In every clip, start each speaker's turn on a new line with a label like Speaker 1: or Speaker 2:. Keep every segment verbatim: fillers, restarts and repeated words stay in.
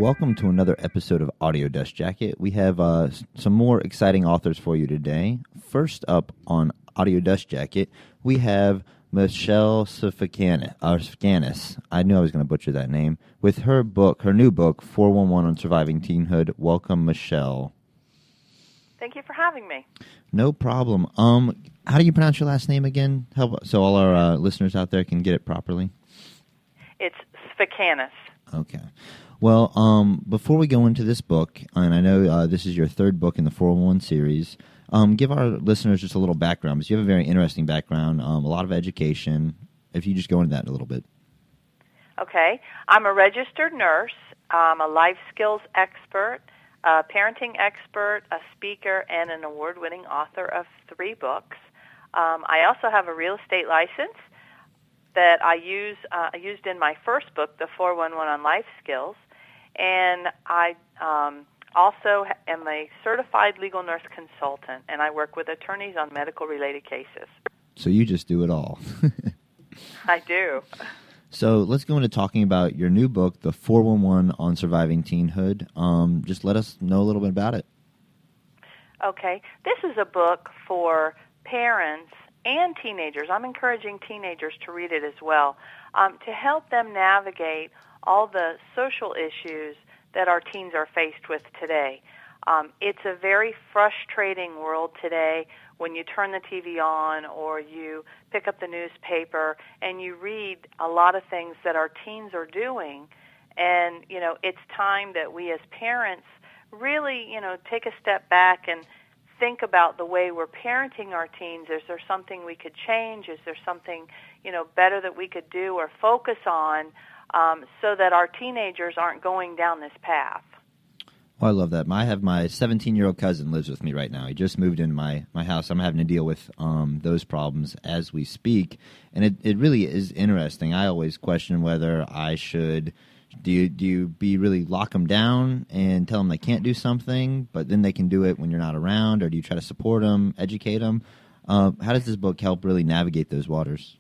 Speaker 1: welcome to another episode of Audio Dust Jacket. We have uh, some more exciting authors for you today. First up on Audio Dust Jacket, we have Michelle Sfacanis. I knew I was going to butcher that name. With her book, her new book, four one one on Surviving Teenhood. Welcome, Michelle.
Speaker 2: Thank you for having me.
Speaker 1: No problem. Um, how do you pronounce your last name again? Help, so all our uh, listeners out there can get it properly.
Speaker 2: It's Sfacanis.
Speaker 1: Okay. Well, um, before we go into this book, and I know uh, this is your third book in the four one one series, um, give our listeners just a little background, because you have a very interesting background, um, a lot of education. If you just go into that a little bit.
Speaker 2: Okay. I'm a registered nurse. I'm a life skills expert, a parenting expert, a speaker, and an award-winning author of three books. Um, I also have a real estate license that I use uh, I used in my first book, the four one one on life skills. And I um, also am a certified legal nurse consultant, and I work with attorneys on medical-related cases.
Speaker 1: So you just do it all.
Speaker 2: I do.
Speaker 1: So let's go into talking about your new book, the four one one on Surviving Teenhood. Um, just let us know a little bit about it.
Speaker 2: Okay. This is a book for parents and teenagers. I'm encouraging teenagers to read it as well, um, to help them navigate all the social issues that our teens are faced with today. Um, it's a very frustrating world today when you turn the T V on or you pick up the newspaper and you read a lot of things that our teens are doing. And, you know, it's time that we as parents really, you know, take a step back and think about the way we're parenting our teens. Is there something we could change? Is there something, you know, better that we could do or focus on um, so that our teenagers aren't going down this path?
Speaker 1: Oh, I love that. I have my seventeen-year-old cousin lives with me right now. He just moved in my, my house. I'm having to deal with um, those problems as we speak, and it, it really is interesting. I always question whether I should do you, do you be really lock them down and tell them they can't do something, but then they can do it when you're not around, or do you try to support them, educate them? Uh, how does this book help really navigate those waters?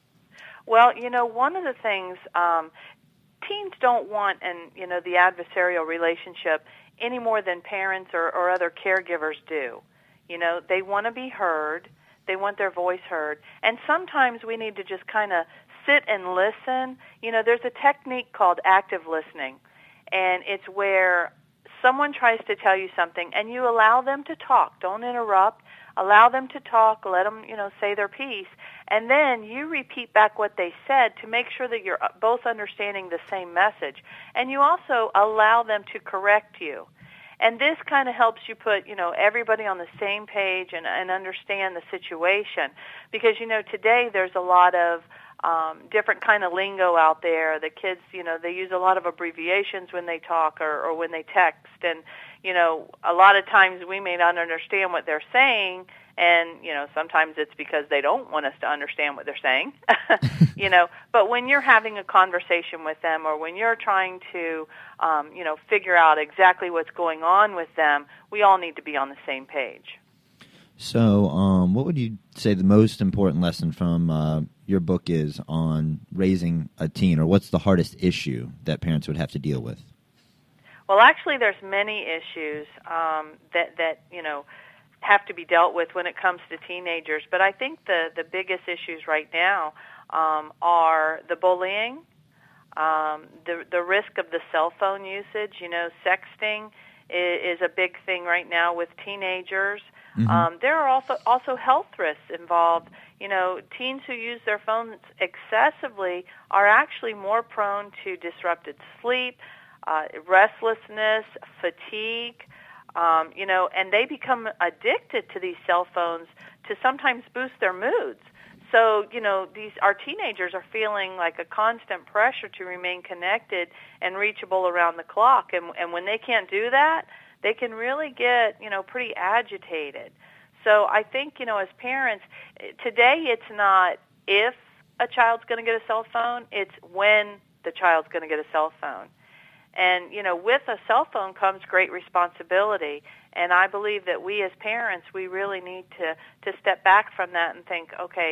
Speaker 2: Well, you know, one of the things um, teens don't want, and you know, the adversarial relationship any more than parents or, or other caregivers do. You know, they want to be heard. They want their voice heard. And sometimes we need to just kind of sit and listen. You know, there's a technique called active listening, and it's where someone tries to tell you something, and you allow them to talk. Don't interrupt. Allow them to talk. Let them, you know, say their piece. And then you repeat back what they said to make sure that you're both understanding the same message. And you also allow them to correct you. And this kind of helps you put, you know, everybody on the same page and, and understand the situation. Because, you know, today there's a lot of um, different kind of lingo out there. The kids, you know, they use a lot of abbreviations when they talk or, or when they text. And, you know, a lot of times we may not understand what they're saying. And, you know, sometimes it's because they don't want us to understand what they're saying, you know. But when you're having a conversation with them or when you're trying to, um, you know, figure out exactly what's going on with them, we all need to be on the same page.
Speaker 1: So um, what would you say the most important lesson from uh, your book is on raising a teen, or what's the hardest issue that parents would have to deal with?
Speaker 2: Well, actually, there's many issues um, that, that, you know, have to be dealt with when it comes to teenagers. But I think the, the biggest issues right now um, are the bullying, um, the, the risk of the cell phone usage. You know, sexting is, is a big thing right now with teenagers. Mm-hmm. Um, there are also, also health risks involved. You know, teens who use their phones excessively are actually more prone to disrupted sleep, uh, restlessness, fatigue, Um, you know, and they become addicted to these cell phones to sometimes boost their moods. So, you know, these our teenagers are feeling like a constant pressure to remain connected and reachable around the clock. And, and when they can't do that, they can really get, you know, pretty agitated. So I think, you know, as parents, today it's not if a child's going to get a cell phone, it's when the child's going to get a cell phone. And, you know, with a cell phone comes great responsibility. And I believe that we as parents, we really need to, to step back from that and think, okay,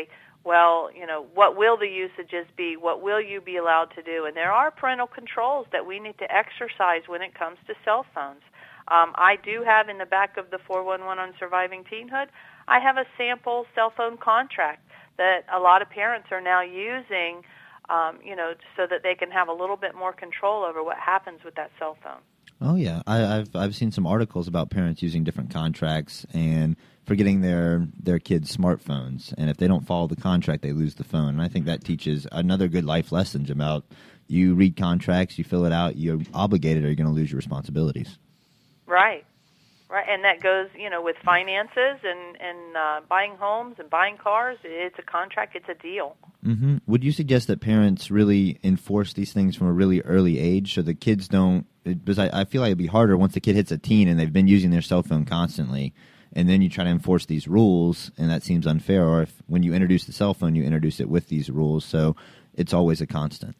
Speaker 2: well, you know, what will the usages be? What will you be allowed to do? And there are parental controls that we need to exercise when it comes to cell phones. Um, I do have in the back of the four one one on Surviving Teenhood, I have a sample cell phone contract that a lot of parents are now using, um, you know, so that they can have a little bit more control over what happens with that cell phone.
Speaker 1: Oh yeah, I, I've I've seen some articles about parents using different contracts and forgetting their their kids' smartphones, and if they don't follow the contract, they lose the phone. And I think that teaches another good life lesson about you read contracts, you fill it out, you're obligated, or you're going to lose your responsibilities.
Speaker 2: Right, right, and that goes, you know, with finances and and uh, buying homes and buying cars. It's a contract. It's a deal.
Speaker 1: Mm-hmm. Would you suggest that parents really enforce these things from a really early age so the kids don't? Because I, I feel like it'd be harder once the kid hits a teen and they've been using their cell phone constantly, and then you try to enforce these rules, and that seems unfair. Or if when you introduce the cell phone, you introduce it with these rules, so it's always a constant.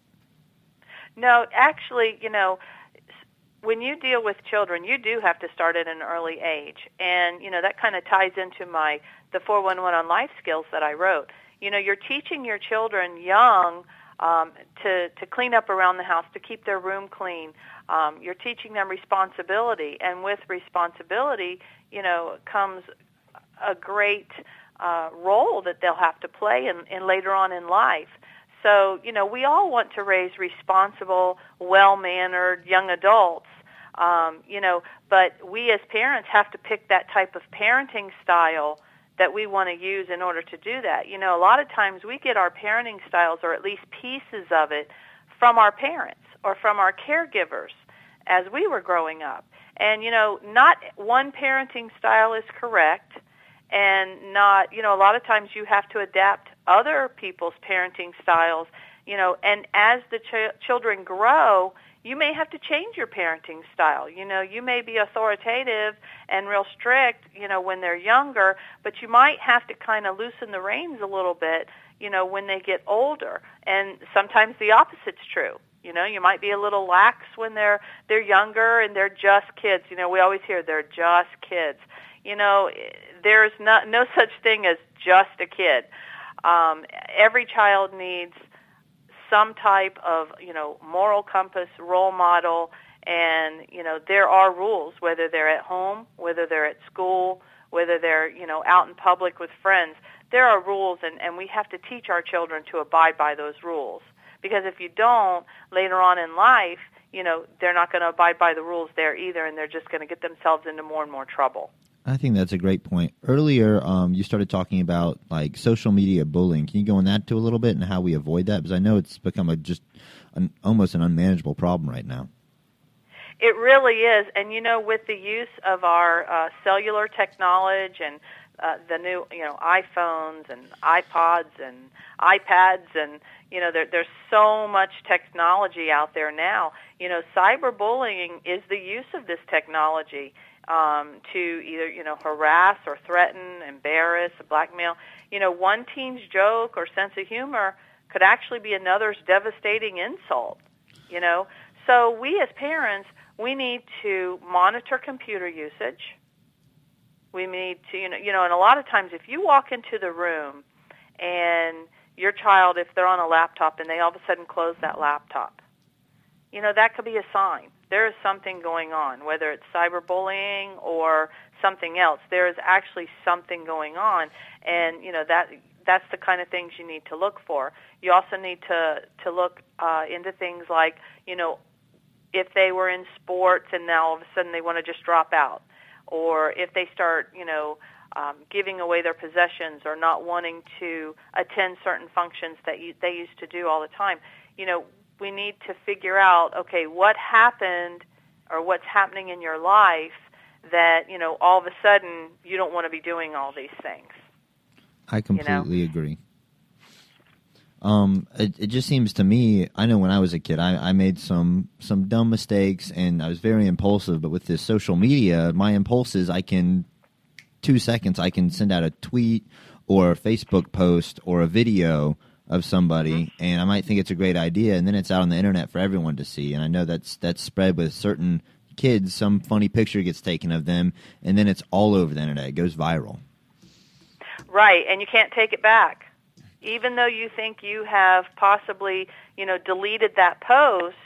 Speaker 2: No, actually, you know, when you deal with children, you do have to start at an early age, and you know that kind of ties into my the four one one on life skills that I wrote. You know, you're teaching your children young um, to to clean up around the house, to keep their room clean. Um, you're teaching them responsibility, and with responsibility, you know, comes a great uh, role that they'll have to play in, in later on in life. So, you know, we all want to raise responsible, well-mannered young adults, um, you know, but we as parents have to pick that type of parenting style that we want to use in order to do that. You know, a lot of times we get our parenting styles, or at least pieces of it, from our parents or from our caregivers as we were growing up. And, you know, not one parenting style is correct, and not, you know, a lot of times you have to adapt other people's parenting styles, you know, and as the ch- children grow, you may have to change your parenting style. You know, you may be authoritative and real strict, you know, when they're younger, but you might have to kind of loosen the reins a little bit, you know, when they get older. And sometimes the opposite's true. You know, you might be a little lax when they're they're younger and they're just kids. You know, we always hear they're just kids. You know, there's not, no such thing as just a kid. Um, every child needs some type of, you know, moral compass, role model, and, you know, there are rules, whether they're at home, whether they're at school, whether they're, you know, out in public with friends. There are rules, and, and we have to teach our children to abide by those rules. Because if you don't, later on in life, you know, they're not going to abide by the rules there either, and they're just going to get themselves into more and more trouble.
Speaker 1: I think that's a great point. Earlier, um, you started talking about like social media bullying. Can you go on that too a little bit and how we avoid that? Because I know it's become a just an, almost an unmanageable problem right now.
Speaker 2: It really is, and you know, with the use of our uh, cellular technology and uh, the new, you know, iPhones and iPods and iPads, and you know, there, there's so much technology out there now. You know, cyberbullying is the use of this technology um, to either, you know, harass or threaten, embarrass, blackmail. You know, one teen's joke or sense of humor could actually be another's devastating insult. You know, so we as parents, we need to monitor computer usage. We need to, you know, you know, and a lot of times if you walk into the room and your child, if they're on a laptop and they all of a sudden close that laptop, you know, that could be a sign. There is something going on, whether it's cyberbullying or something else. There is actually something going on, and, you know, that that's the kind of things you need to look for. You also need to, to look uh, into things like, you know, if they were in sports and now all of a sudden they want to just drop out, or if they start, you know, um, giving away their possessions or not wanting to attend certain functions that you, they used to do all the time. You know, we need to figure out, okay, what happened or what's happening in your life that, you know, all of a sudden you don't want to be doing all these things.
Speaker 1: I completely
Speaker 2: you know?
Speaker 1: agree. Um, it, it just seems to me, I know when I was a kid, I, I made some, some dumb mistakes and I was very impulsive, but with this social media, my impulses, I can, two seconds, I can send out a tweet or a Facebook post or a video of somebody, and I might think it's a great idea, and then it's out on the internet for everyone to see. And I know that's that's spread with certain kids. Some funny picture gets taken of them, and then it's all over the internet. It goes viral.
Speaker 2: Right, and you can't take it back. Even though you think you have possibly, you know, deleted that post,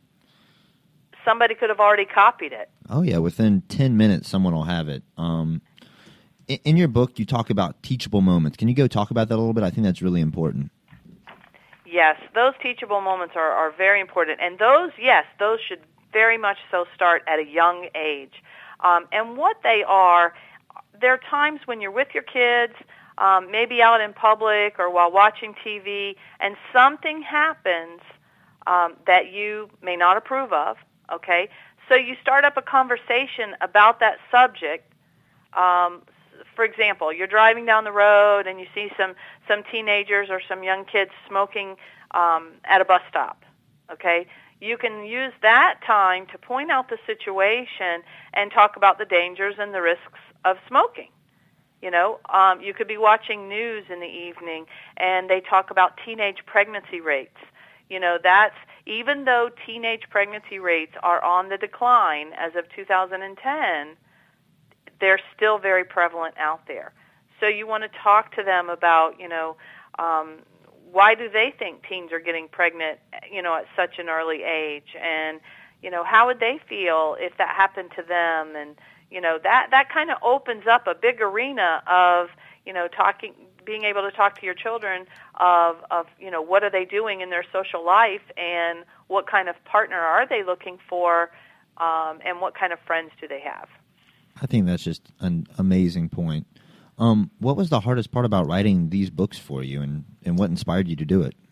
Speaker 2: somebody could have already copied it.
Speaker 1: Oh, yeah. Within ten minutes, someone will have it. Um, in, in your book, you talk about teachable moments. Can you go talk about that a little bit? I think that's really important.
Speaker 2: Yes, those teachable moments are, are very important. And those, yes, those should very much so start at a young age. Um, and what they are, there are times when you're with your kids, um, maybe out in public or while watching T V, and something happens um, that you may not approve of, okay? So you start up a conversation about that subject. Um, for example, you're driving down the road and you see some, some teenagers or some young kids smoking um, at a bus stop, okay? You can use that time to point out the situation and talk about the dangers and the risks of smoking. You know, um, you could be watching news in the evening and they talk about teenage pregnancy rates. You know, that's, even though teenage pregnancy rates are on the decline as of two thousand ten, they're still very prevalent out there. So you want to talk to them about, you know, um, why do they think teens are getting pregnant, you know, at such an early age? And, you know, how would they feel if that happened to them? And, you know, that, that kind of opens up a big arena of, you know, talking, being able to talk to your children of, of, you know, what are they doing in their social life and what kind of partner are they looking for, um, and what kind of friends do they have?
Speaker 1: I think that's just an amazing point. Um, what was the hardest part about writing these books for you, and, and what inspired you to do it?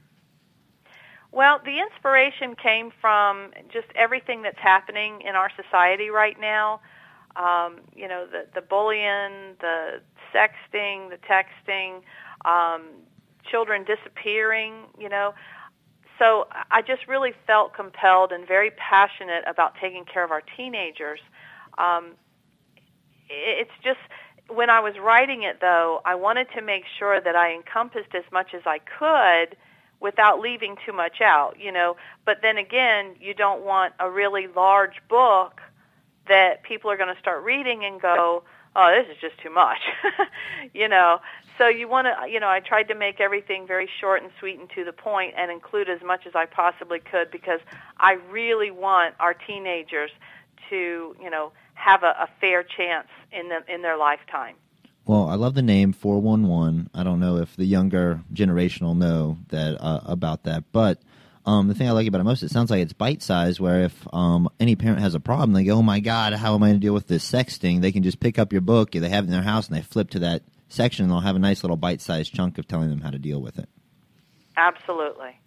Speaker 2: Well, the inspiration came from just everything that's happening in our society right now. Um, you know, the, the bullying, the sexting, the texting, um, children disappearing, you know. So I just really felt compelled and very passionate about taking care of our teenagers. Um, it's just, when I was writing it, though, I wanted to make sure that I encompassed as much as I could without leaving too much out, you know. But then again, you don't want a really large book that people are going to start reading and go, oh, this is just too much, you know. So you want to, you know, I tried to make everything very short and sweet and to the point and include as much as I possibly could, because I really want our teenagers to, you know, have a, a fair chance in them in their lifetime.
Speaker 1: Well, I love the name four one one. I don't know if the younger generation will know that uh, about that, but um, the thing I like about it most, it sounds like it's bite-sized, where if um, any parent has a problem, they go, oh, my God, how am I going to deal with this sexting? They can just pick up your book, they have it in their house, and they flip to that section, and they'll have a nice little bite-sized chunk of telling them how to deal with it.
Speaker 2: Absolutely.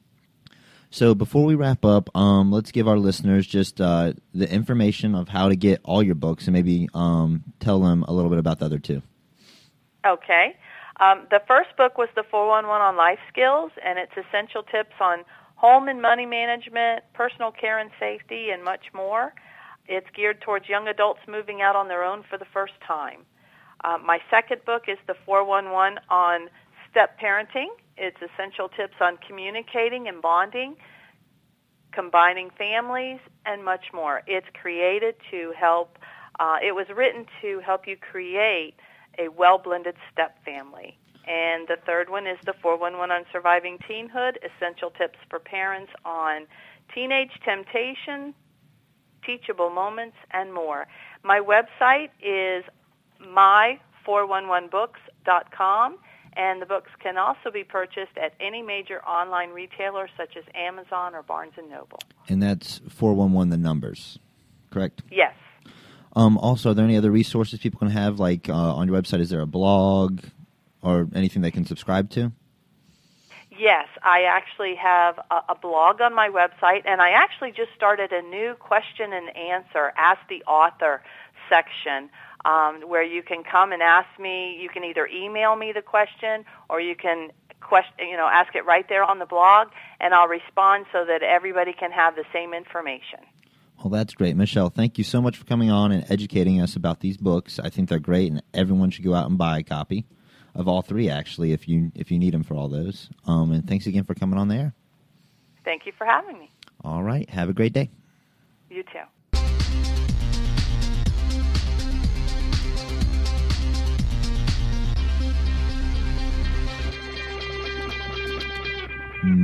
Speaker 1: So before we wrap up, um, let's give our listeners just uh, the information of how to get all your books, and maybe um, tell them a little bit about the other two.
Speaker 2: Okay. Um, the first book was the four one one on life skills, and it's essential tips on home and money management, personal care and safety, and much more. It's geared towards young adults moving out on their own for the first time. Uh, my second book is the four one one on step parenting. It's essential tips on communicating and bonding, combining families, and much more. It's created to help, uh, it was written to help you create a well-blended step family. And the third one is the four one one on surviving teenhood, essential tips for parents on teenage temptation, teachable moments, and more. My website is my four one one books dot com. And the books can also be purchased at any major online retailer such as Amazon or Barnes and Noble.
Speaker 1: And that's four one one, the numbers, correct?
Speaker 2: Yes.
Speaker 1: Um, also, are there any other resources people can have, like uh, on your website? Is there a blog or anything they can subscribe to?
Speaker 2: Yes, I actually have a, a blog on my website, and I actually just started a new question and answer, Ask the Author section, Um, where you can come and ask me. You can either email me the question, or you can question, you know, ask it right there on the blog, and I'll respond so that everybody can have the same information.
Speaker 1: Well, that's great. Michelle, thank you so much for coming on and educating us about these books. I think they're great, and everyone should go out and buy a copy of all three, actually, if you if you need them for all those. Um, and thanks again for coming on the air.
Speaker 2: Thank you for having me.
Speaker 1: All right. Have a great day.
Speaker 2: You too.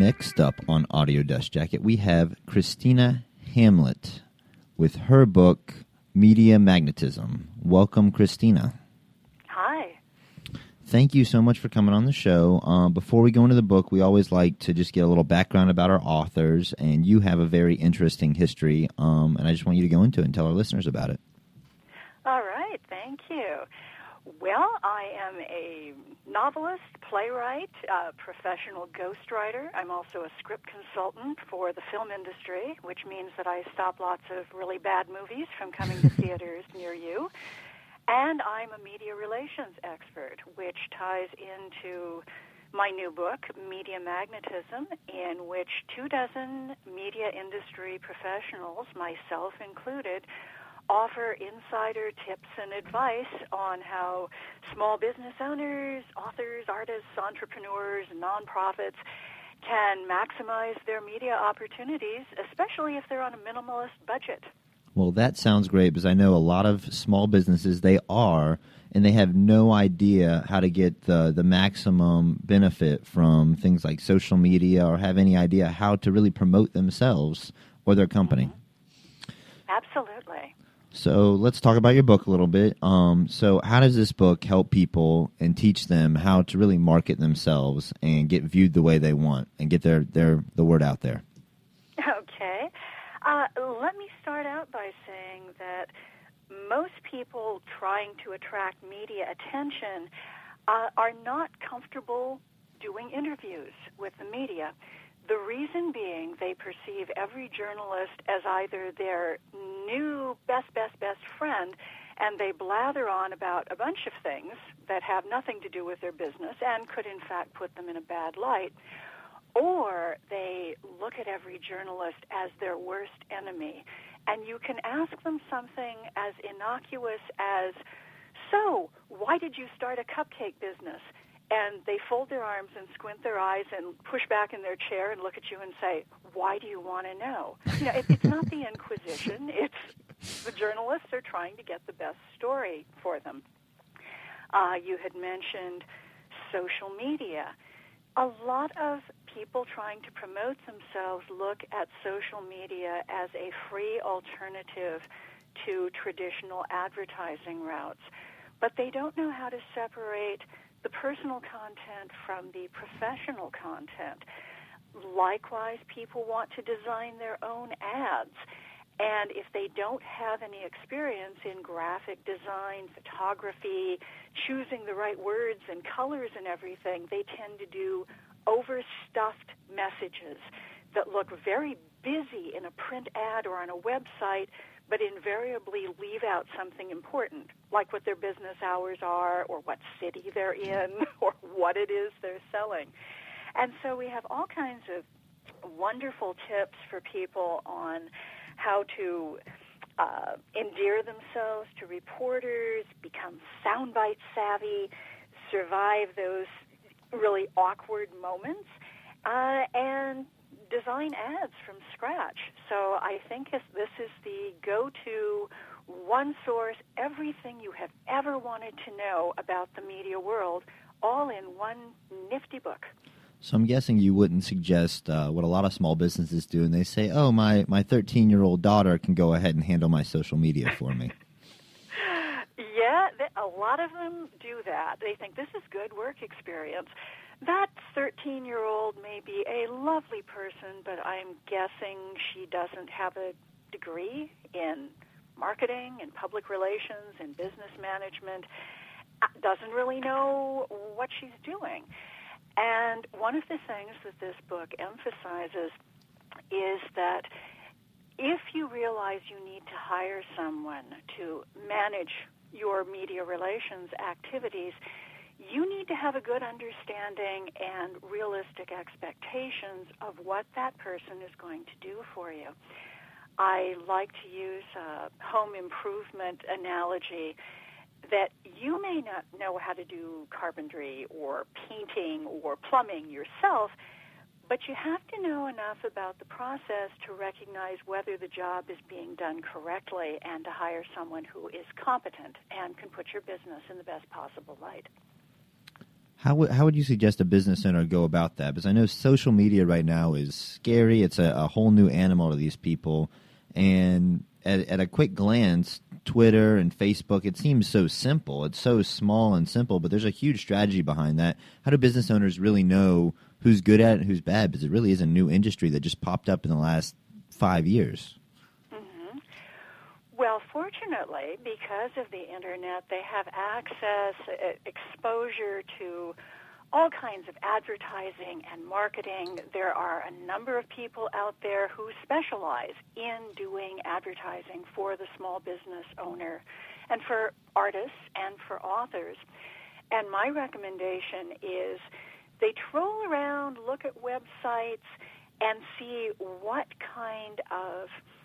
Speaker 1: Next up on Audio Dust Jacket, we have Christina Hamlet with her book, Media Magnetism. Welcome, Christina.
Speaker 2: Hi.
Speaker 1: Thank you so much for coming on the show. Uh, before we go into the book, we always like to just get a little background about our authors, and you have a very interesting history, um, and I just want you to go into it and tell our listeners about it.
Speaker 3: All right, thank you. Well, I am a novelist, playwright, uh, professional ghostwriter. I'm also a script consultant for the film industry, which means that I stop lots of really bad movies from coming to theaters near you. And I'm a media relations expert, which ties into my new book, Media Magnetism, in which two dozen media industry professionals, myself included, offer insider tips and advice on how small business owners, authors, artists, entrepreneurs, nonprofits can maximize their media opportunities, especially if they're on a minimalist budget.
Speaker 1: Well, that sounds great, because I know a lot of small businesses, they are, and they have no idea how to get the, the maximum benefit from things like social media, or have any idea how to really promote themselves or their company.
Speaker 3: Mm-hmm. Absolutely.
Speaker 1: So let's talk about your book a little bit. Um, so how does this book help people and teach them how to really market themselves and get viewed the way they want and get their, their the word out there?
Speaker 3: Okay. Uh, let me start out by saying that most people trying to attract media attention uh, are not comfortable doing interviews with the media. The reason being they perceive every journalist as either their new best, best, best friend, and they blather on about a bunch of things that have nothing to do with their business and could in fact put them in a bad light, or they look at every journalist as their worst enemy. And you can ask them something as innocuous as, so, why did you start a cupcake business? And they fold their arms and squint their eyes and push back in their chair and look at you and say, why do you want to know? You know, it, it's not the Inquisition. It's the journalists are trying to get the best story for them. Uh, you had mentioned social media. A lot of people trying to promote themselves look at social media as a free alternative to traditional advertising routes, but they don't know how to separate the personal content from the professional content. Likewise, people want to design their own ads, and if they don't have any experience in graphic design, photography, choosing the right words and colors and everything, they tend to do overstuffed messages that look very busy in a print ad or on a website, but invariably leave out something important, like what their business hours are, or what city they're in, or what it is they're selling. And so we have all kinds of wonderful tips for people on how to uh, endear themselves to reporters, become soundbite savvy, survive those really awkward moments, uh, and design ads from scratch. So I think if this is the go-to one source, everything you have ever wanted to know about the media world, all in one nifty book.
Speaker 1: So I'm guessing you wouldn't suggest uh, what a lot of small businesses do, and they say, oh, my, my thirteen-year-old daughter can go ahead and handle my social media for me.
Speaker 3: Yeah, a lot of them do that. They think this is good work experience. That thirteen-year-old may be a lovely person, but I'm guessing she doesn't have a degree in marketing and public relations and business management, doesn't really know what she's doing. And one of the things that this book emphasizes is that if you realize you need to hire someone to manage your media relations activities, you need to have a good understanding and realistic expectations of what that person is going to do for you. I like to use a home improvement analogy that you may not know how to do carpentry or painting or plumbing yourself, but you have to know enough about the process to recognize whether the job is being done correctly and to hire someone who is competent and can put your business in the best possible light.
Speaker 1: How would how would you suggest a business owner go about that? Because I know social media right now is scary. It's a, a whole new animal to these people. And at, at a quick glance, Twitter and Facebook, it seems so simple. It's so small and simple, but there's a huge strategy behind that. How do business owners really know who's good at it and who's bad? Because it really is a new industry that just popped up in the last five years.
Speaker 3: Mm-hmm. Well, fortunately, because of the Internet, they have access, exposure to all kinds of advertising and marketing. There are a number of people out there who specialize in doing advertising for the small business owner and for artists and for authors. And my recommendation is they troll around, look at websites, and see what kind of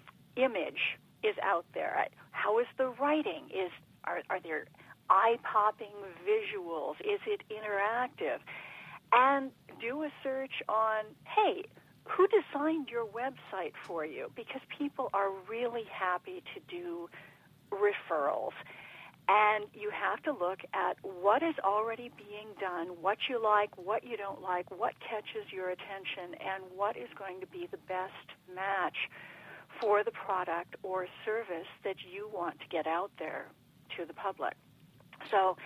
Speaker 3: image is out there. How is the writing? Is are, are there eye-popping visuals? Is it interactive? And do a search on, hey, who designed your website for you? Because people are really happy to do referrals. And you have to look at what is already being done, what you like, what you don't like, what catches your attention, and what is going to be the best match for the product or service that you want to get out there to the public. So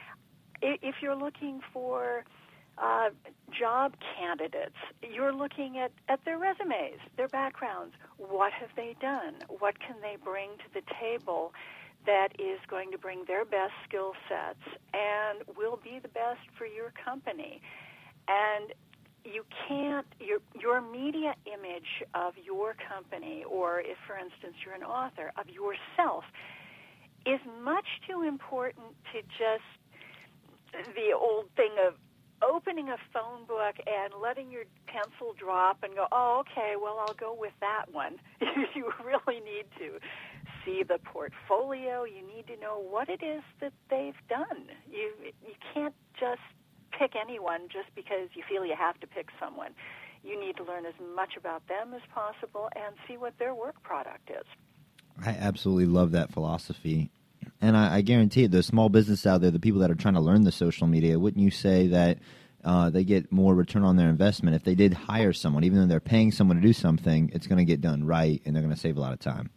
Speaker 3: if you're looking for uh, job candidates, you're looking at, at their resumes, their backgrounds. What have they done? What can they bring to the table that is going to bring their best skill sets and will be the best for your company? And you can't, your, your media image of your company, or if, for instance, you're an author, of yourself, is much too important to just the old thing of opening a phone book and letting your pencil drop and go, oh, okay, well, I'll go with that one. You really need to see the portfolio. You need to know what it is that they've done. You you can't just pick anyone just because you feel you have to pick someone. You need to learn as much about them as possible and see what their work product is.
Speaker 1: I absolutely love that philosophy. And I, I guarantee it, the small business out there, the people that are trying to learn the social media, wouldn't you say that uh, they get more return on their investment if they did hire someone? Even though they're paying someone to do something, it's going to get done right, and they're going to save a lot of time.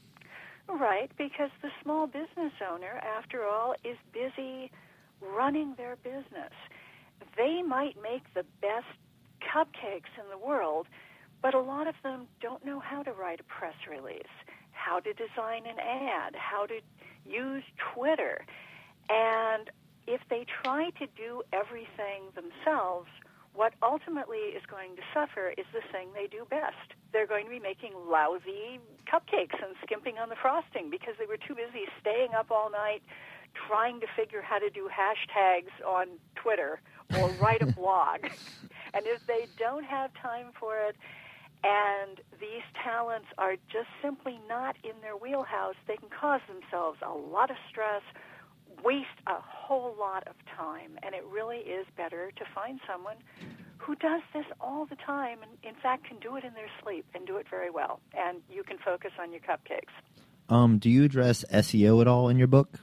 Speaker 3: Right, because the small business owner, after all, is busy running their business. They might make the best cupcakes in the world, but a lot of them don't know how to write a press release, how to design an ad, how to use Twitter. And if they try to do everything themselves, what ultimately is going to suffer is the thing they do best. They're going to be making lousy cupcakes and skimping on the frosting because they were too busy staying up all night trying to figure how to do hashtags on Twitter or write a blog. And if they don't have time for it, and these talents are just simply not in their wheelhouse, they can cause themselves a lot of stress, waste a whole lot of time, and it really is better to find someone who does this all the time and, in fact, can do it in their sleep and do it very well, and you can focus on your cupcakes.
Speaker 1: Um, do you address S E O at all in your book?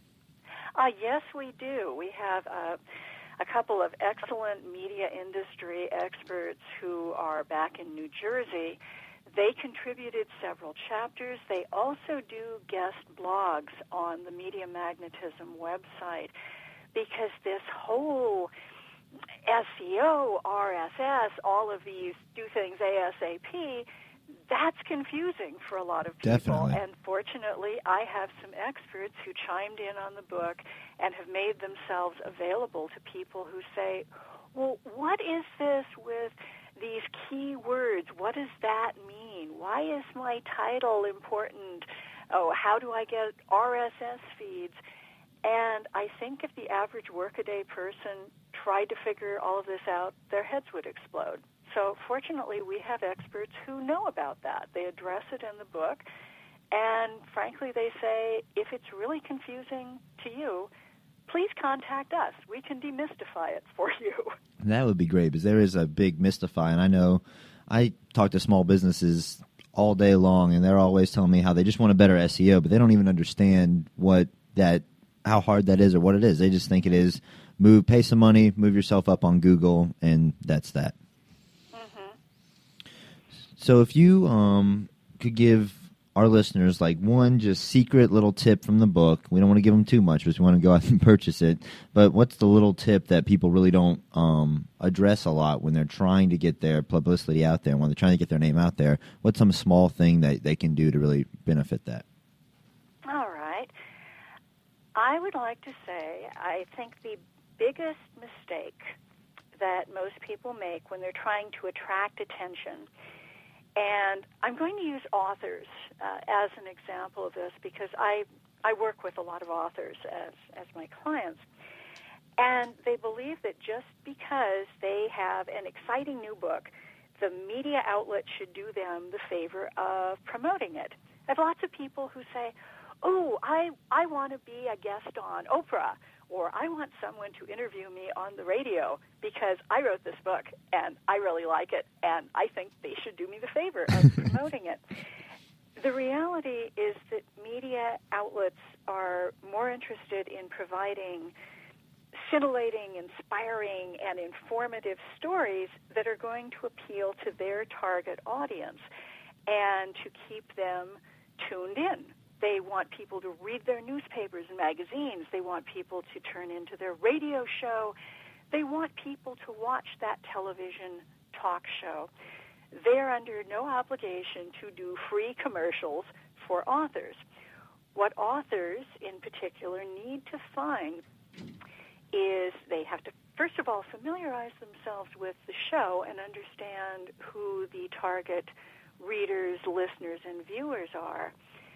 Speaker 3: Uh, yes, we do. We have uh, a couple of excellent media industry experts who are back in New Jersey. They contributed several chapters. They also do guest blogs on the Media Magnetism website because this whole S E O, R S S, all of these do things ASAP, that's confusing for a lot of people.
Speaker 1: Definitely.
Speaker 3: And fortunately, I have some experts who chimed in on the book and have made themselves available to people who say, well, what is this with these key words? What does that mean? Why is my title important? Oh, how do I get R S S feeds? And I think if the average workaday person tried to figure all of this out, their heads would explode. So fortunately, we have experts who know about that. They address it in the book. And frankly, they say, if it's really confusing to you, please contact us. We can demystify it for you.
Speaker 1: That would be great, because there is a big mystify. And I know I talk to small businesses all day long, and they're always telling me how they just want a better S E O, but they don't even understand what that, how hard that is or what it is. They just think it is move, pay some money, move yourself up on Google, and that's that. Mm-hmm. So if you um, could give our listeners like one just secret little tip from the book, we don't want to give them too much because we want to go out and purchase it, but what's the little tip that people really don't um, address a lot when they're trying to get their publicity out there, when they're trying to get their name out there? What's some small thing that they can do to really benefit that?
Speaker 3: All right. I would like to say I think the biggest mistake that most people make when they're trying to attract attention, and I'm going to use authors uh, as an example of this because I I work with a lot of authors as, as my clients, and they believe that just because they have an exciting new book, the media outlet should do them the favor of promoting it. I have lots of people who say, oh, I, I want to be a guest on Oprah, or I want someone to interview me on the radio because I wrote this book and I really like it and I think they should do me the favor of promoting it. The reality is that media outlets are more interested in providing scintillating, inspiring, and informative stories that are going to appeal to their target audience and to keep them tuned in. They want people to read their newspapers and magazines. They want people to turn into their radio show. They want people to watch that television talk show. They're under no obligation to do free commercials for authors. What authors in particular need to find is they have to, first of all, familiarize themselves with the show and understand who the target readers, listeners, and viewers are,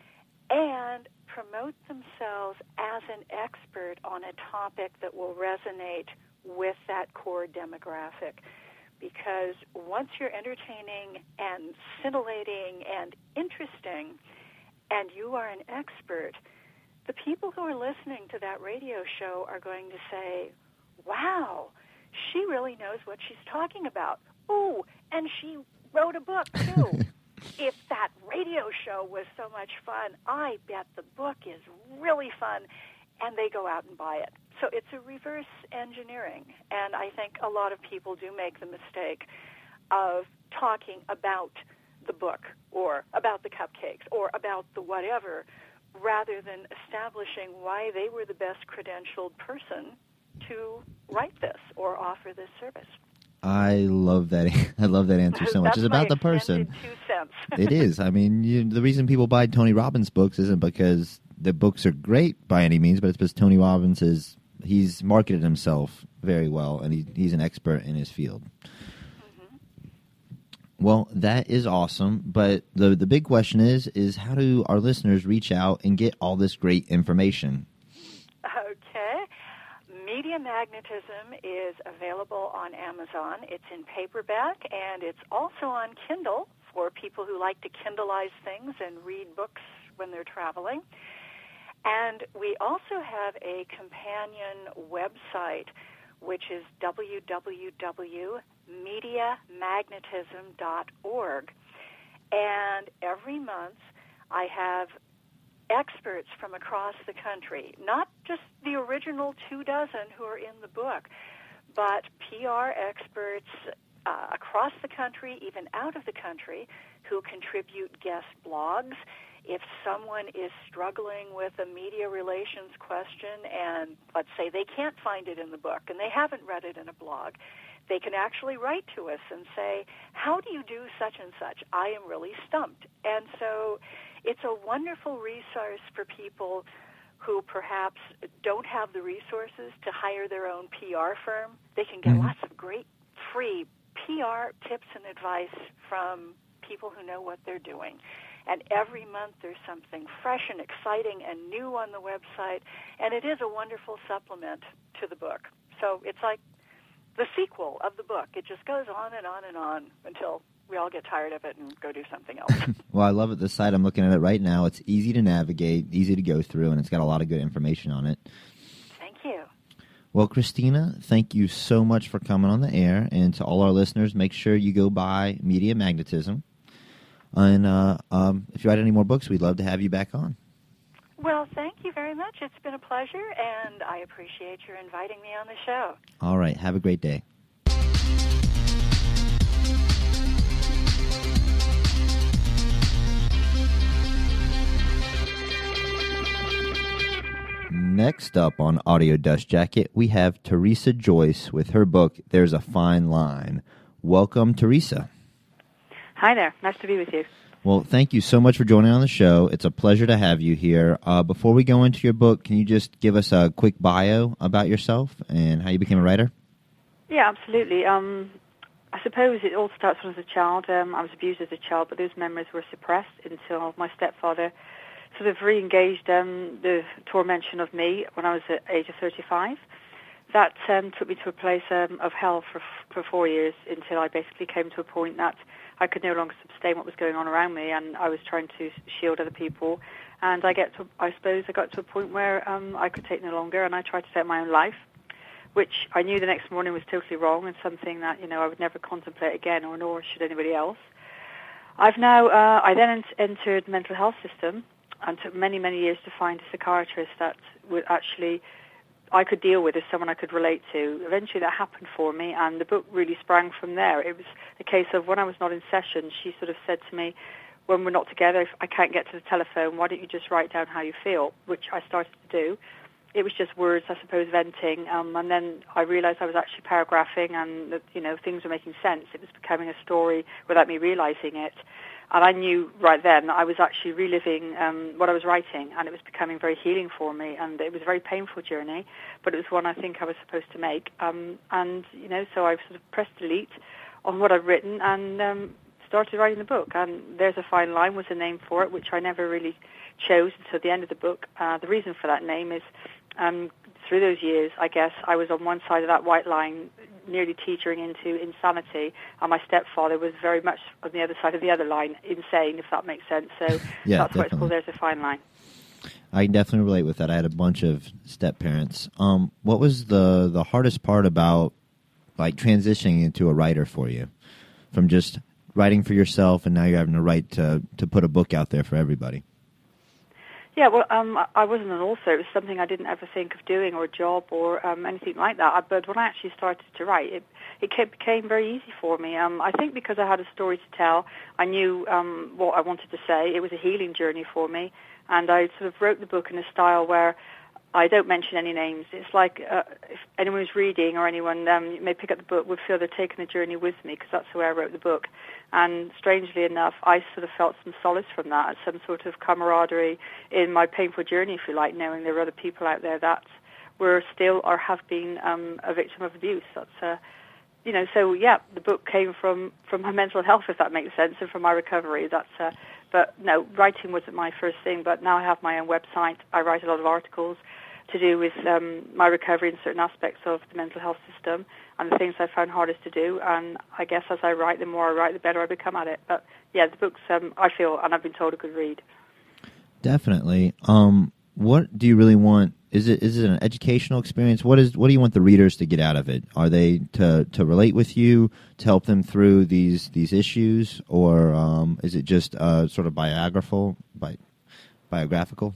Speaker 3: and promote themselves as an expert on a topic that will resonate with that core demographic. Because once you're entertaining and scintillating and interesting, and you are an expert, the people who are listening to that radio show are going to say, wow, she really knows what she's talking about. Oh, and she wrote a book, too. If that radio show was so much fun, I bet the book is really fun, and they go out and buy it. So it's a reverse engineering, and I think a lot of people do make the mistake of talking about the book or about the cupcakes or about the whatever, rather than establishing why they were the best credentialed person to write this or offer this service.
Speaker 1: I love that. I love that answer so much.
Speaker 3: That's
Speaker 1: It's about
Speaker 3: my
Speaker 1: the person.
Speaker 3: Two cents.
Speaker 1: It is. I mean, you, the reason people buy Tony Robbins books isn't because the books are great by any means, but it's because Tony Robbins is he's marketed himself very well, and he, he's an expert in his field. Mm-hmm. Well, that is awesome. But the the big question is is how do our listeners reach out and get all this great information?
Speaker 3: Okay. Media Magnetism is available on Amazon. It's in paperback, and it's also on Kindle for people who like to Kindleize things and read books when they're traveling. And we also have a companion website, which is w w w dot media magnetism dot org. And every month I have experts from across the country, not just the original two dozen who are in the book, but P R experts uh, across the country, even out of the country, who contribute guest blogs. If someone is struggling with a media relations question and, let's say, they can't find it in the book and they haven't read it in a blog, they can actually write to us and say, how do you do such and such? I am really stumped. And so it's a wonderful resource for people who perhaps don't have the resources to hire their own P R firm. They can get mm-hmm. lots of great free P R tips and advice from people who know what they're doing. And every month there's something fresh and exciting and new on the website, and it is a wonderful supplement to the book. So it's like the sequel of the book. It just goes on and on and on until we all get tired of it and go do something else.
Speaker 1: Well, I love it. This site, I'm looking at it right now. It's easy to navigate, easy to go through, and it's got a lot of good information on it.
Speaker 3: Thank you.
Speaker 1: Well, Christina, thank you so much for coming on the air. And to all our listeners, make sure you go buy Media Magnetism. And uh, um, if you write any more books, we'd love to have you back on.
Speaker 3: Well, thank you very much. It's been a pleasure, and I appreciate your inviting me on the show.
Speaker 1: All right. Have a great day. Next up on Audio Dust Jacket, we have Teresa Joyce with her book, There's a Fine Line. Welcome, Teresa.
Speaker 4: Hi there. Nice to be with you.
Speaker 1: Well, thank you so much for joining on the show. It's a pleasure to have you here. Uh, before we go into your book, can you just give us a quick bio about yourself and how you became a writer?
Speaker 4: Yeah, absolutely. Um, I suppose it all starts when I was a child. Um, I was abused as a child, but those memories were suppressed until my stepfather sort of re-engaged um, the tormention of me when I was at the age of thirty-five. That um, took me to a place um, of hell for for four years until I basically came to a point that I could no longer sustain what was going on around me, and I was trying to shield other people. And I get to, I suppose I got to a point where um, I could take no longer, and I tried to take my own life, which I knew the next morning was totally wrong and something that, you know, I would never contemplate again, or nor should anybody else. I've now, uh, I then ent- entered the mental health system, and took many, many years to find a psychiatrist that would actually I could deal with, as someone I could relate to. Eventually that happened for me, and the book really sprang from there. It was a case of when I was not in session, she sort of said to me, when we're not together, if I can't get to the telephone, why don't you just write down how you feel, which I started to do. It was just words, I suppose, venting, um, and then I realized I was actually paragraphing, and that, you know, things were making sense. It was becoming a story without me realizing it. And I knew right then that I was actually reliving um, what I was writing, and it was becoming very healing for me. And it was a very painful journey, but it was one I think I was supposed to make. Um, and, you know, so I sort of pressed delete on what I'd written and um, started writing the book. And There's a Fine Line was the name for it, which I never really chose until the end of the book. Uh, the reason for that name is um, through those years, I guess, I was on one side of that white line, nearly teetering into insanity, and my stepfather was very much on the other side of the other line, insane, if that makes sense. So
Speaker 1: yeah,
Speaker 4: that's
Speaker 1: definitely.
Speaker 4: why it's called There's a Fine Line.
Speaker 1: I can definitely relate with that. I had a bunch of step-parents. Um, what was the, the hardest part about like transitioning into a writer for you? From just writing for yourself, and now you're having to write to, to put a book out there for everybody.
Speaker 4: Yeah, well, um, I wasn't an author. It was something I didn't ever think of doing, or a job, or um, anything like that. But when I actually started to write, it it became very easy for me. Um, I think because I had a story to tell, I knew um, what I wanted to say. It was a healing journey for me, and I sort of wrote the book in a style where I don't mention any names. It's like uh, if anyone who's reading or anyone um, may pick up the book would feel they're taking a journey with me, because that's the way I wrote the book. And strangely enough, I sort of felt some solace from that, some sort of camaraderie in my painful journey, if you like, knowing there are other people out there that were still or have been um, a victim of abuse. That's, uh, you know, so yeah, the book came from, from my mental health, if that makes sense, and from my recovery. That's, uh, but no, writing wasn't my first thing. But now I have my own website. I write a lot of articles to do with um, my recovery in certain aspects of the mental health system and the things I found hardest to do. And I guess as I write, the more I write, the better I become at it. But yeah, the book's, um, I feel, and I've been told, a good read.
Speaker 1: Definitely. Um, what do you really want? Is it is it an educational experience? What is what do you want the readers to get out of it? Are they to, to relate with you, to help them through these these issues, or um, is it just uh, sort of biographical, bi- biographical?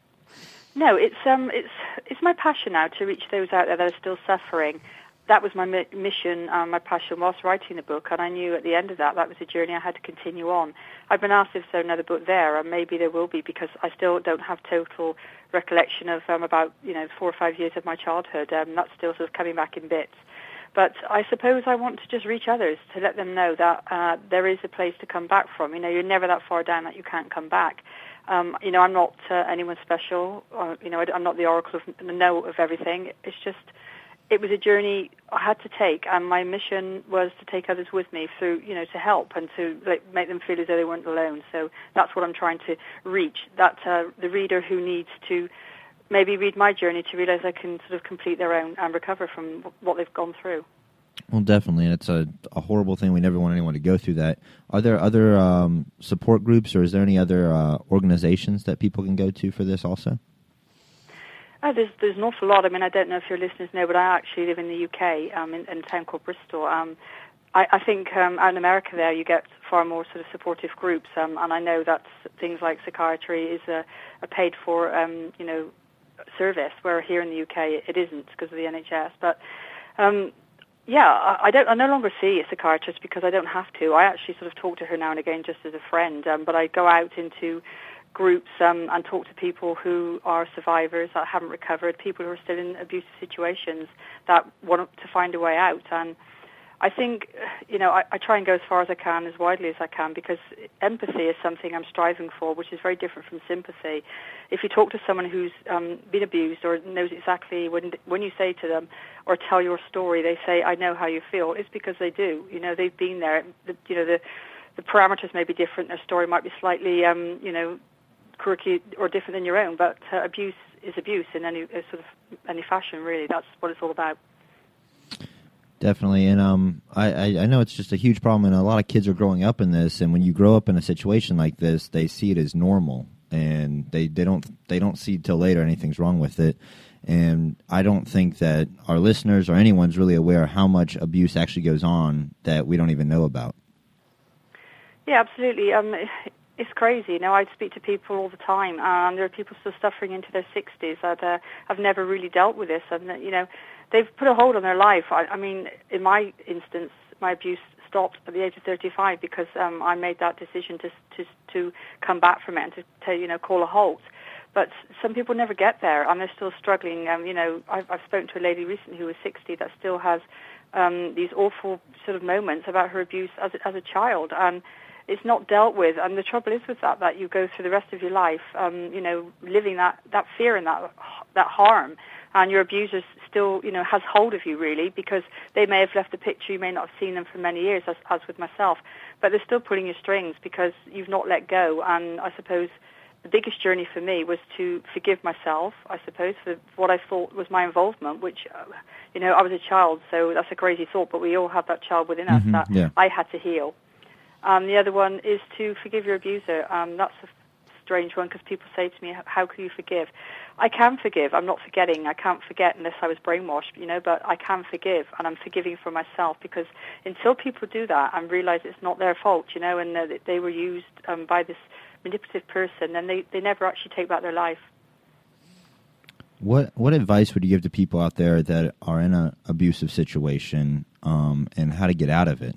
Speaker 4: No, it's um, it's it's my passion now to reach those out there that are still suffering. That was my mi- mission, um, my passion whilst writing the book, and I knew at the end of that that was a journey I had to continue on. I've been asked if there's another book there, and maybe there will be, because I still don't have total recollection of um, about you know four or five years of my childhood. Um, that's still sort of coming back in bits. But I suppose I want to just reach others to let them know that uh, there is a place to come back from. You know, you're never that far down that you can't come back. Um, you know, I'm not uh, anyone special. Or, you know, I, I'm not the oracle of the know of everything. It's just, it was a journey I had to take, and my mission was to take others with me through, you know, to help and to like, make them feel as though they weren't alone. So that's what I'm trying to reach. That uh, the reader who needs to maybe read my journey to realize they can sort of complete their own and recover from what they've gone through.
Speaker 1: Well, definitely. It's a, a horrible thing. We never want anyone to go through that. Are there other um, support groups, or is there any other uh, organizations that people can go to for this also?
Speaker 4: Oh, there's there's an awful lot. I mean, I don't know if your listeners know, but I actually live in the U K, um, in, in a town called Bristol. Um, I, I think um, out in America there you get far more sort of supportive groups, um, and I know that things like psychiatry is a, a paid for, um, you know, service, where here in the U K it isn't because of the N H S. But um, yeah, I, I don't. I no longer see a psychiatrist because I don't have to. I actually sort of talk to her now and again just as a friend, um, but I go out into groups um, and talk to people who are survivors that haven't recovered, people who are still in abusive situations that want to find a way out. And I think, you know, I, I try and go as far as I can, as widely as I can, because empathy is something I'm striving for, which is very different from sympathy. If you talk to someone who's um, been abused or knows exactly, when when you say to them or tell your story, they say, I know how you feel, it's because they do. You know, they've been there. The, you know, the, the parameters may be different. Their story might be slightly, um, you know, quirky or different than your own, but uh, abuse is abuse in any uh, sort of any fashion, really. That's what it's all about.
Speaker 1: Definitely, and um, I, I, I know it's just a huge problem, and a lot of kids are growing up in this, and when you grow up in a situation like this, they see it as normal, and they, they don't they don't see till later anything's wrong with it, and I don't think that our listeners or anyone's really aware of how much abuse actually goes on that we don't even know about.
Speaker 4: Yeah, absolutely. Um, it's crazy. You know, I speak to people all the time, and there are people still suffering into their sixties that uh, have never really dealt with this, and you know, they've put a hold on their life. I, I mean, in my instance, my abuse stopped at the age of thirty-five because um, I made that decision to to to come back from it and to, to you know call a halt. But some people never get there, and they're still struggling. Um, you know, I've, I've spoken to a lady recently who was sixty that still has um, these awful sort of moments about her abuse as a, as a child, and it's not dealt with. And the trouble is with that, that you go through the rest of your life, um, you know, living that, that fear and that that harm, and your abuser still, you know, has hold of you, really, because they may have left a picture, you may not have seen them for many years, as, as with myself, but they're still pulling your strings because you've not let go. And I suppose the biggest journey for me was to forgive myself, I suppose, for what I thought was my involvement, which, uh, you know, I was a child, so that's a crazy thought, but we all have that child within us
Speaker 1: mm-hmm,
Speaker 4: that
Speaker 1: yeah.
Speaker 4: I had to heal. Um, the other one is to forgive your abuser. Um, that's a strange one because people say to me, how can you forgive? I can forgive. I'm not forgetting. I can't forget unless I was brainwashed, you know, but I can forgive, and I'm forgiving for myself because until people do that and realize it's not their fault, you know, and that they were used um, by this manipulative person, then they, they never actually take back their life.
Speaker 1: What what advice would you give to people out there that are in an abusive situation um, and how to get out of it?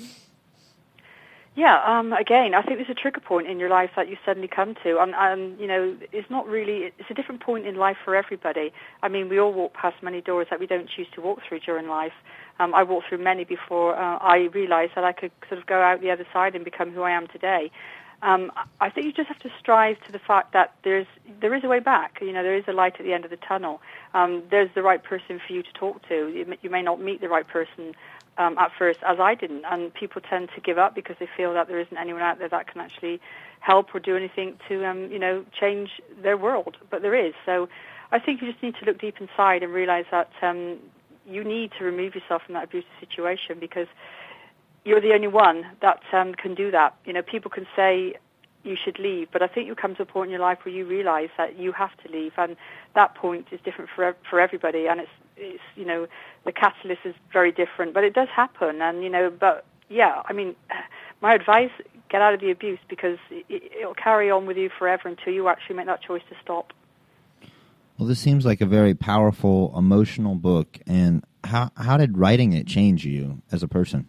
Speaker 4: Yeah, um, again, I think there's a trigger point in your life that you suddenly come to, and, and, you know, it's not really, it's a different point in life for everybody. I mean, we all walk past many doors that we don't choose to walk through during life. Um, I walked through many before uh, I realized that I could sort of go out the other side and become who I am today. Um, I think you just have to strive to the fact that there's there is a way back. You know, there is a light at the end of the tunnel. Um, there's the right person for you to talk to. You, you may not meet the right person Um, at first, as I didn't, and people tend to give up because they feel that there isn't anyone out there that can actually help or do anything to, um, you know, change their world. But there is. So I think you just need to look deep inside and realize that um, you need to remove yourself from that abusive situation because you're the only one that um, can do that. You know, people can say you should leave, but I think you come to a point in your life where you realize that you have to leave, and that point is different for for everybody, and it's, it's you know, the catalyst is very different, but it does happen, and, you know, but, yeah, I mean, my advice, get out of the abuse, because it, it'll carry on with you forever until you actually make that choice to stop.
Speaker 1: Well, this seems like a very powerful, emotional book, and how how did writing it change you as a person?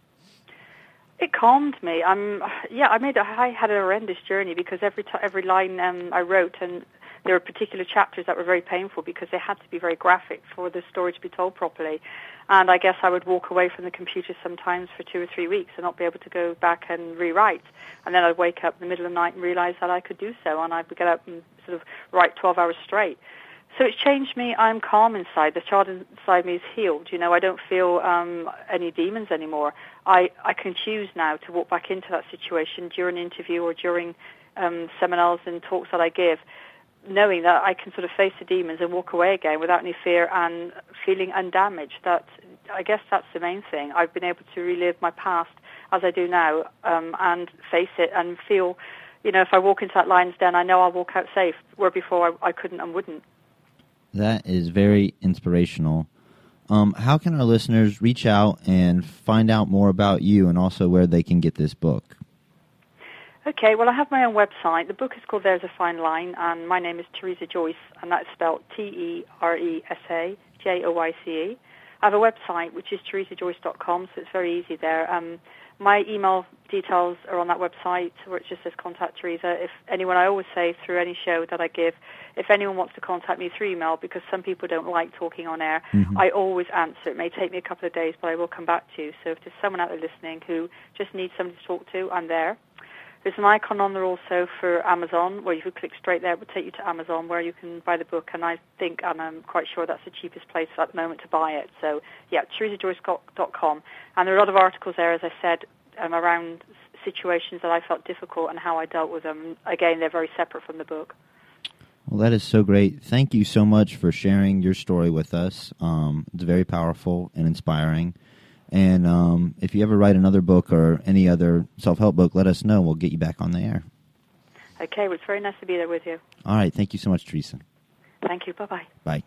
Speaker 4: It calmed me. Um, yeah, I made a, I had a horrendous journey because every t- every line um, I wrote, and there were particular chapters that were very painful because they had to be very graphic for the story to be told properly. And I guess I would walk away from the computer sometimes for two or three weeks and not be able to go back and rewrite. And then I'd wake up in the middle of the night and realize that I could do so, and I would get up and sort of write twelve hours straight. So it's changed me. I'm calm inside. The child inside me is healed. You know, I don't feel um, any demons anymore. I, I can choose now to walk back into that situation during an interview or during um, seminars and talks that I give, knowing that I can sort of face the demons and walk away again without any fear and feeling undamaged. That, I guess that's the main thing. I've been able to relive my past as I do now um, and face it and feel, you know, if I walk into that lion's den, I know I'll walk out safe, where before I, I couldn't and wouldn't.
Speaker 1: That is very inspirational. Um, how can our listeners reach out and find out more about you and also where they can get this book?
Speaker 4: Okay, well, I have my own website. The book is called There's a Fine Line, and my name is Teresa Joyce, and that's spelled T E R E S A J O Y C E. I have a website, which is teresa joyce dot com, so it's very easy there. Um, my email details are on that website, where it just says Contact Teresa. If anyone, I always say through any show that I give, if anyone wants to contact me through email, because some people don't like talking on air, mm-hmm. I always answer. It may take me a couple of days, but I will come back to you. So if there's someone out there listening who just needs somebody to talk to, I'm there. There's an icon on there also for Amazon, where you could click straight there. It would take you to Amazon, where you can buy the book, and I think, and I'm quite sure that's the cheapest place at the moment to buy it. So, yeah, teresa joyce dot com. And there are a lot of articles there, as I said, um, around situations that I felt difficult and how I dealt with them. Again, they're very separate from the book.
Speaker 1: Well, that is so great. Thank you so much for sharing your story with us. Um, it's very powerful and inspiring. And um, if you ever write another book or any other self-help book, let us know. We'll get you back on the air.
Speaker 4: Okay, well, it's very nice to be there with you.
Speaker 1: All right. Thank you so much, Teresa.
Speaker 4: Thank you. Bye-bye.
Speaker 1: Bye.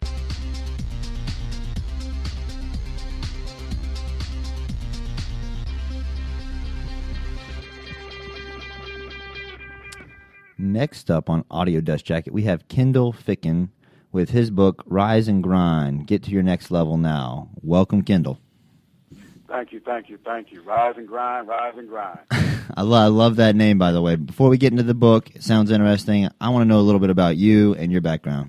Speaker 1: Next up on Audio Dust Jacket, we have Kendall Ficken with his book, Rise and Grind. Get to your next level now. Welcome, Kendall.
Speaker 5: Thank you, thank you, thank you. Rise and grind, rise and grind.
Speaker 1: I, lo- I love that name, by the way. Before we get into the book, it sounds interesting. I want to know a little bit about you and your background.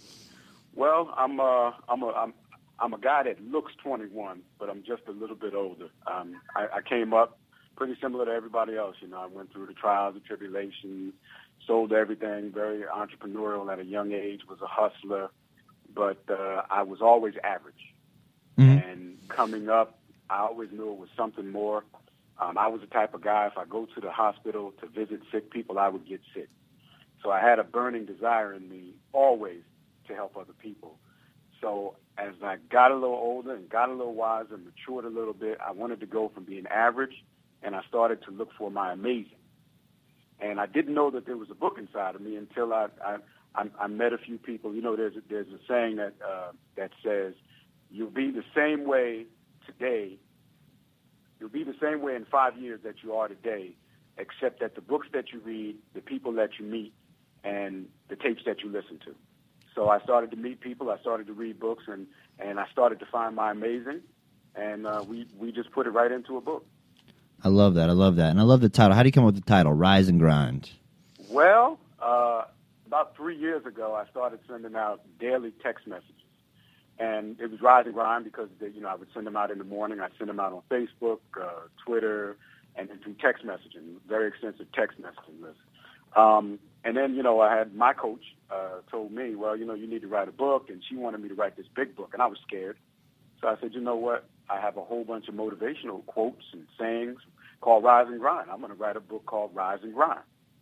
Speaker 5: Well, I'm uh, I'm a I'm I'm a guy that looks twenty-one, but I'm just a little bit older. Um, I, I came up pretty similar to everybody else. You know, I went through the trials and tribulations, sold everything, very entrepreneurial at a young age, was a hustler, but uh, I was always average. Mm-hmm. And coming up, I always knew it was something more. Um, I was the type of guy, if I go to the hospital to visit sick people, I would get sick. So I had a burning desire in me always to help other people. So as I got a little older and got a little wiser, matured a little bit, I wanted to go from being average, and I started to look for my amazing. And I didn't know that there was a book inside of me until I I, I, I met a few people. You know, there's a, there's a saying that uh, that says, you'll be the same way today, you'll be the same way in five years that you are today, except that the books that you read, the people that you meet, and the tapes that you listen to. So I started to meet people, I started to read books, and, and I started to find my amazing, and uh, we, we just put it right into a book.
Speaker 1: I love that, I love that. And I love the title. How do you come up with the title, Rise and Grind?
Speaker 5: Well, uh, about three years ago, I started sending out daily text messages. And it was Rise and Grind because, they, you know, I would send them out in the morning. I'd send them out on Facebook, uh, Twitter, and then through text messaging, very extensive text messaging list. Um, and then, you know, I had my coach uh, told me, well, you know, you need to write a book, and she wanted me to write this big book, and I was scared. So I said, you know what? I have a whole bunch of motivational quotes and sayings called Rise and Grind. I'm going to write a book called Rise and Grind.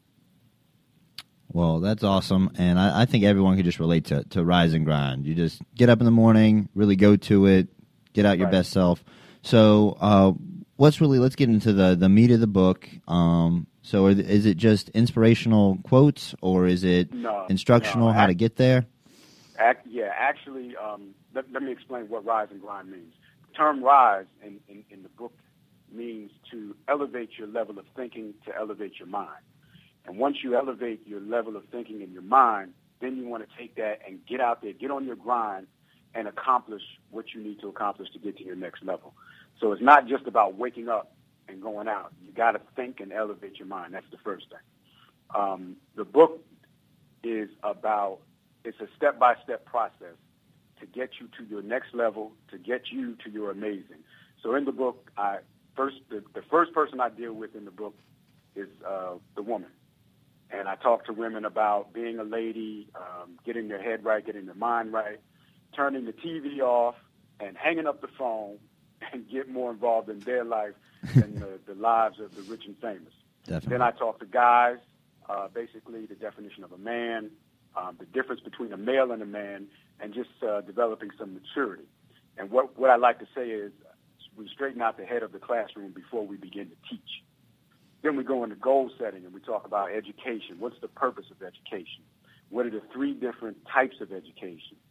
Speaker 1: Well, that's awesome, and I, I think everyone could just relate to, to Rise and Grind. You just get up in the morning, really go to it, get out your right. best self. So uh, what's really, let's get into the, the meat of the book. Um, so are, is it just inspirational quotes, or is it
Speaker 5: no,
Speaker 1: instructional
Speaker 5: no,
Speaker 1: how
Speaker 5: act,
Speaker 1: to get there?
Speaker 5: Act, yeah, actually, um, let, let me explain what Rise and Grind means. The term rise in, in, in the book means to elevate your level of thinking, to elevate your mind. And once you elevate your level of thinking in your mind, then you want to take that and get out there, get on your grind, and accomplish what you need to accomplish to get to your next level. So it's not just about waking up and going out. You got to think and elevate your mind. That's the first thing. Um, the book is about, it's a step-by-step process to get you to your next level, to get you to your amazing. So in the book, I first the, the first person I deal with in the book is uh, the woman. And I talk to women about being a lady, um, getting their head right, getting their mind right, turning the T V off, and hanging up the phone and get more involved in their life than the, the lives of the rich and famous.
Speaker 1: Definitely.
Speaker 5: Then I talk to guys, uh, basically the definition of a man, um, the difference between a male and a man, and just uh, developing some maturity. And what, what I like to say is we straighten out the head of the classroom before we begin to teach. Then we go into goal setting and we talk about education. What's the purpose of education? What are the three different types of education?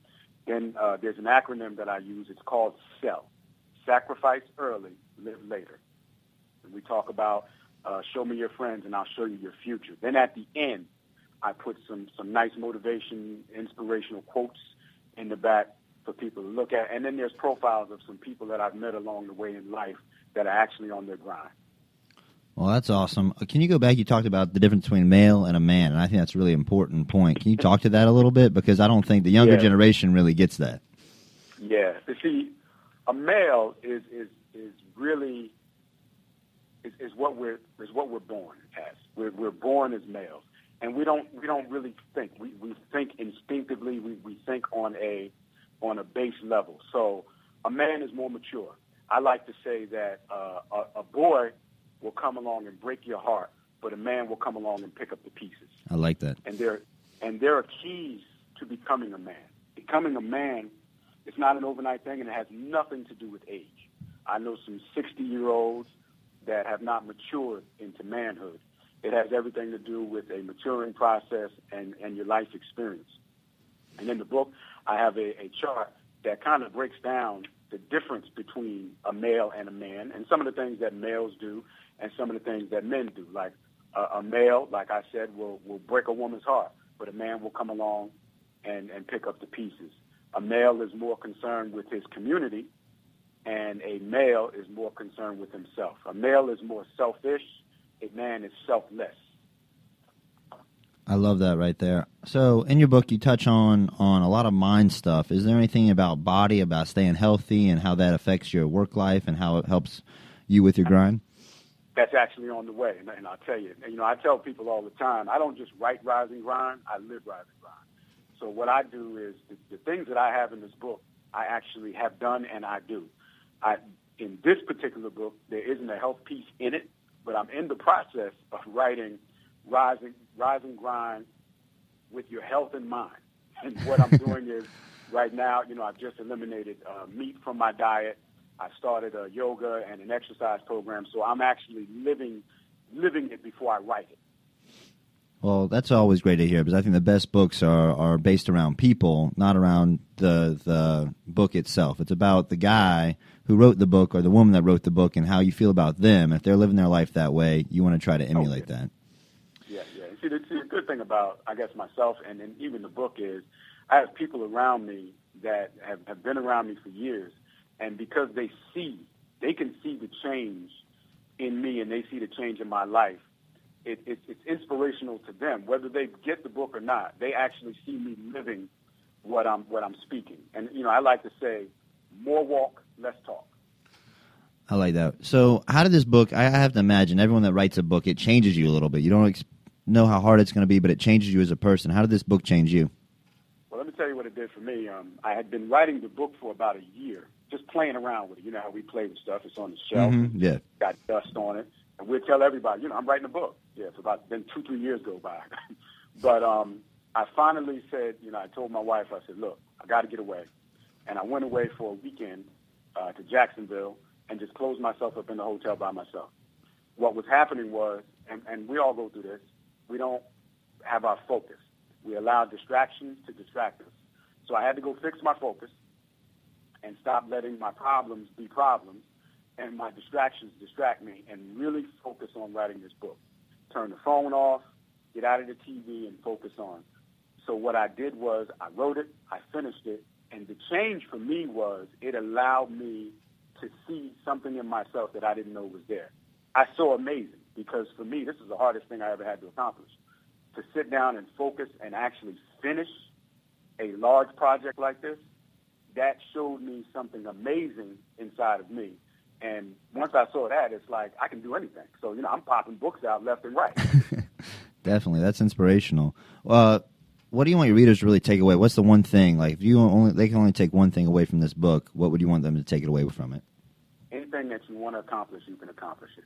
Speaker 5: Then uh, there's an acronym that I use. It's called SELL. Sacrifice early, live later. And we talk about uh, show me your friends and I'll show you your future. Then at the end, I put some, some nice motivation, inspirational quotes in the back for people to look at. And then there's profiles of some people that I've met along the way in life that are actually on their grind.
Speaker 1: Well, that's awesome. Can you go back? You talked about the difference between a male and a man, and I think that's a really important point. Can you talk to that a little bit? Because I don't think the younger
Speaker 5: yeah.
Speaker 1: generation really gets that.
Speaker 5: Yeah. You see, a male is is, is really is, is what we're is what we're born as. We're we're born as males, and we don't we don't really think. We we think instinctively. We we think on a on a base level. So a man is more mature. I like to say that uh, a, a boy will come along and break your heart, but a man will come along and pick up the pieces.
Speaker 1: I like that.
Speaker 5: And there, and there are keys to becoming a man. Becoming a man is not an overnight thing, and it has nothing to do with age. I know some sixty-year-olds that have not matured into manhood. It has everything to do with a maturing process and, and your life experience. And in the book, I have a, a chart that kind of breaks down the difference between a male and a man, and some of the things that males do and some of the things that men do. Like uh, a male, like I said, will, will break a woman's heart, but a man will come along and, and pick up the pieces. A male is more concerned with his community, and a male is more concerned with himself. A male is more selfish. A man is selfless.
Speaker 1: I love that right there. So in your book, you touch on, on a lot of mind stuff. Is there anything about body, about staying healthy, and how that affects your work life and how it helps you with your grind?
Speaker 5: That's actually on the way, and, and I'll tell you. You know, I tell people all the time, I don't just write Rise and Grind, I live Rise and Grind. So what I do is the, the things that I have in this book, I actually have done and I do. I, in this particular book, there isn't a health piece in it, but I'm in the process of writing Rise and, Rise and Grind with your health in mind. And what I'm doing is right now, you know, I've just eliminated uh, meat from my diet. I started a yoga and an exercise program, so I'm actually living living it before I write it.
Speaker 1: Well, that's always great to hear, because I think the best books are, are based around people, not around the the book itself. It's about the guy who wrote the book or the woman that wrote the book and how you feel about them. If they're living their life that way, you want to try to emulate
Speaker 5: okay.
Speaker 1: that.
Speaker 5: Yeah, yeah. See, the, see, the good thing about, I guess, myself and, and even the book is I have people around me that have, have been around me for years, and because they see, they can see the change in me and they see the change in my life, it, it, it's inspirational to them. Whether they get the book or not, they actually see me living what I'm what I'm speaking. And, you know, I like to say, more walk, less talk.
Speaker 1: I like that. So how did this book, I have to imagine, everyone that writes a book, it changes you a little bit. You don't ex- know how hard it's going to be, but it changes you as a person. How did this book change you?
Speaker 5: Well, let me tell you what it did for me. Um, I had been writing the book for about a year, just playing around with it. You know how we play with stuff. It's on the shelf.
Speaker 1: Mm-hmm. Yeah.
Speaker 5: Got dust on it. And we'd tell everybody, you know, I'm writing a book. Yeah, it's about, then two, three years go by. But um, I finally said, you know, I told my wife, I said, look, I got to get away. And I went away for a weekend uh, to Jacksonville and just closed myself up in the hotel by myself. What was happening was, and, and we all go through this, we don't have our focus. We allow distractions to distract us. So I had to go fix my focus and stop letting my problems be problems and my distractions distract me and really focus on writing this book. Turn the phone off, get out of the T V, and focus on. So what I did was I wrote it, I finished it, and the change for me was it allowed me to see something in myself that I didn't know was there. I saw amazing, because for me, this is the hardest thing I ever had to accomplish. To sit down and focus and actually finish a large project like this, that showed me something amazing inside of me. And once I saw that, it's like I can do anything. So, you know, I'm popping books out left and right.
Speaker 1: Definitely. That's inspirational. Uh, what do you want your readers to really take away? What's the one thing? Like, if you only they can only take one thing away from this book, what would you want them to take it away from it?
Speaker 5: Anything that you want to accomplish, you can accomplish it.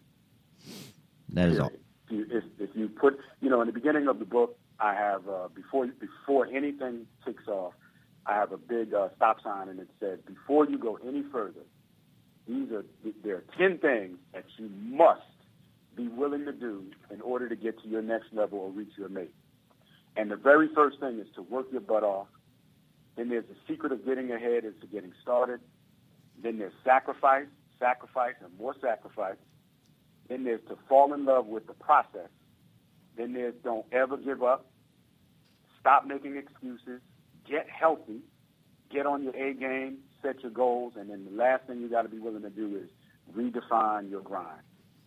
Speaker 1: That is all.
Speaker 5: If you, if, if you put, you know, in the beginning of the book, I have, uh, before before anything kicks off, I have a big uh, stop sign, and it says, before you go any further, these are there are ten things that you must be willing to do in order to get to your next level or reach your mate. And the very first thing is to work your butt off, Then there's the secret of getting ahead is to getting started. Then there's sacrifice, sacrifice, and more sacrifice. Then there's to fall in love with the process. Then there's don't ever give up. Stop making excuses. Get healthy. Get on your A game. Set your goals. And then the last thing you got to be willing to do is redefine your grind.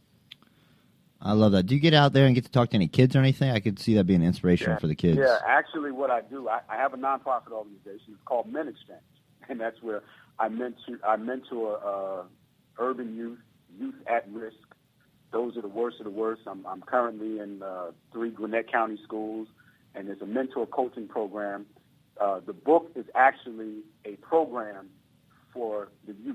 Speaker 1: I love that. Do you get out there and get to talk to any kids or anything? I could see that being inspirational
Speaker 5: yeah.
Speaker 1: for the kids.
Speaker 5: Yeah, actually what I do, I, I have a nonprofit organization. It's called Men Exchange. And that's where I mentor, I mentor uh, urban youth, youth at risk. Those are the worst of the worst. I'm, I'm currently in uh, three Gwinnett County schools, and there's a mentor coaching program. Uh, the book is actually a program for the youth.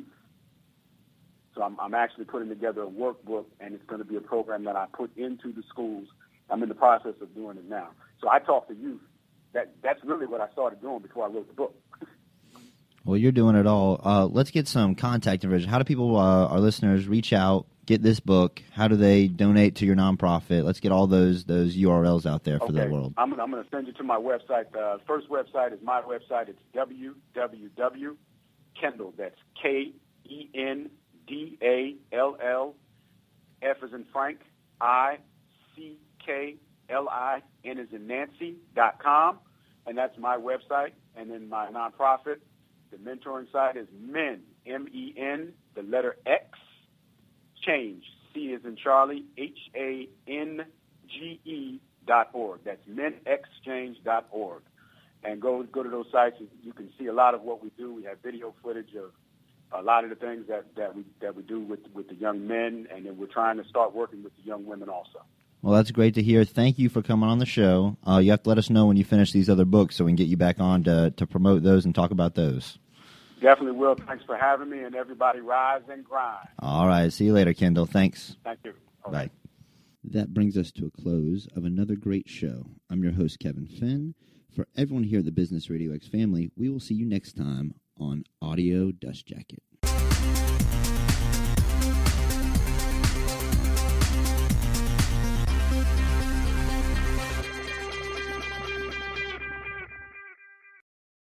Speaker 5: So I'm, I'm actually putting together a workbook, and it's going to be a program that I put into the schools. I'm in the process of doing it now. So I talk to youth. That That's really what I started doing before I wrote the book.
Speaker 1: Well, you're doing it all. Uh, let's get some contact information. How do people, uh, our listeners, reach out, get this book? How do they donate to your nonprofit? Let's get all those those U R Ls out there for
Speaker 5: okay.
Speaker 1: the world.
Speaker 5: I'm, I'm going to send you to my website. The uh, first website is my website. It's w w w dot Kendall. That's K E N D A L L, F as in Frank, I C K L I N as in Nancy, dot com. And that's my website. And then my nonprofit, the mentoring site is Men, M E N, the letter X, Change, C as in Charlie, H A N G E dot org. That's men exchange dot org. And go go to those sites. And you can see a lot of what we do. We have video footage of a lot of the things that, that we that we do with with the young men, and then we're trying to start working with the young women also.
Speaker 1: Well, that's great to hear. Thank you for coming on the show. Uh, you have to let us know when you finish these other books so we can get you back on to, to promote those and talk about those.
Speaker 5: Definitely will. Thanks for having me, and everybody rise and grind.
Speaker 1: All right. See you later, Kendall. Thanks.
Speaker 5: Thank you. All
Speaker 1: Bye.
Speaker 5: right.
Speaker 1: That brings us to a close of another great show. I'm your host, Kevin Finn. For everyone here at the Business Radio X family, we will see you next time on Audio Dust Jacket.